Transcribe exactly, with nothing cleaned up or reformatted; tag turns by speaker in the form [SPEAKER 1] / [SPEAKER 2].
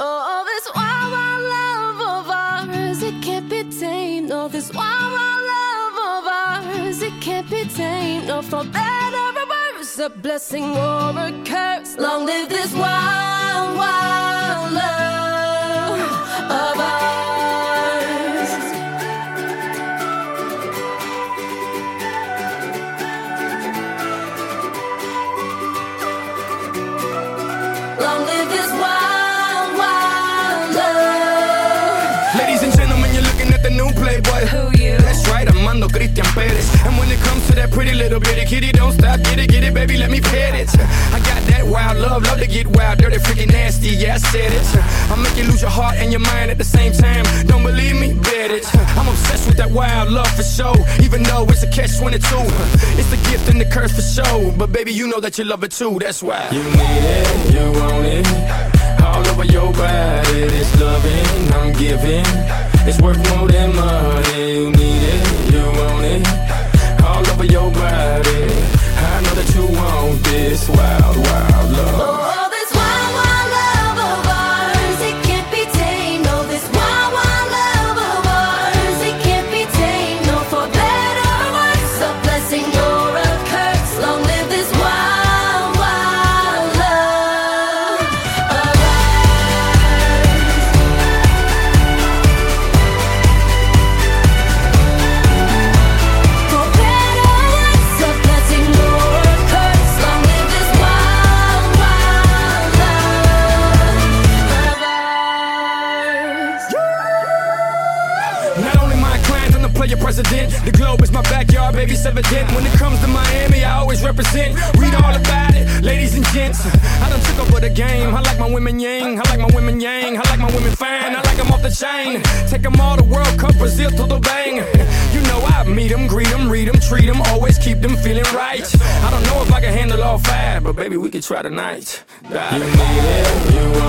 [SPEAKER 1] Oh, this wild, wild love of ours, it can't be tamed. No, this wild, wild love of ours, it can't be tamed. No, for better or worse, a blessing or a curse. Long live this wild, wild love of ours. Long live this wild, wild love.
[SPEAKER 2] Ladies and gentlemen, you're looking at the new Playboy.
[SPEAKER 1] Who you?
[SPEAKER 2] That's right, Armando Christian Perez. And when it comes to that pretty little bitty kitty, don't stop, get it, get it, baby, let me pet it. I got that wild love, love to get wild, dirty, freaky, nasty, yeah, I said it. I'll make you lose your heart and your mind at the same time. Don't believe me? Bet it. I'm obsessed with that wild love for show, even though it's a catch twenty-two. It's the gift and the curse for show, but baby, you know that you love it too, that's why. You need it, you want it, all over your body. This loving I'm giving, it's worth more than money. You need it, you want it, all over your body. I know that you want this wild, wild love.
[SPEAKER 1] Oh, this wild, wild love of ours, it can't be tamed. No, this wild, wild love of ours, it can't be tamed. No, for better or worse, a blessing or a curse. Long live this wild, wild love of ours. For better or worse, a blessing or a curse. Long live this wild, wild love of ours.
[SPEAKER 2] Not only my clients, I'm the player president. The globe is my backyard, baby, it's evident. When it comes to Miami, I always represent. Read all about it, ladies and gents. I done took over the game. I like my women yang, I like my women yang, I like my women fine, I like them off the chain. Take them all to World Cup, Brazil to the bang. You know I meet them, greet them, read them, treat them, always keep them feeling right. I don't know if I can handle all five, but baby, we could try tonight. You need it, you